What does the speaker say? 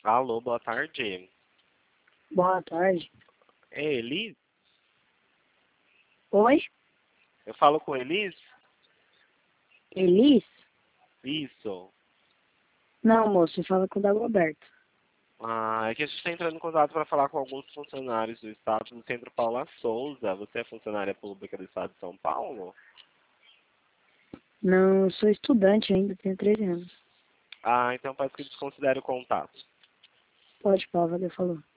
Alô, boa tarde. Boa tarde. É Elis? Oi? Eu falo com Elis? Elis? Isso. Não, moço, fala com o Dagoberto. É que a gente está entrando em contato para falar com alguns funcionários do Estado do Centro Paula Souza. Você é funcionária pública do Estado de São Paulo? Não, eu sou estudante ainda, tenho 13 anos. Então parece que desconsidere o contato. Pode, Paulo, valeu, falou.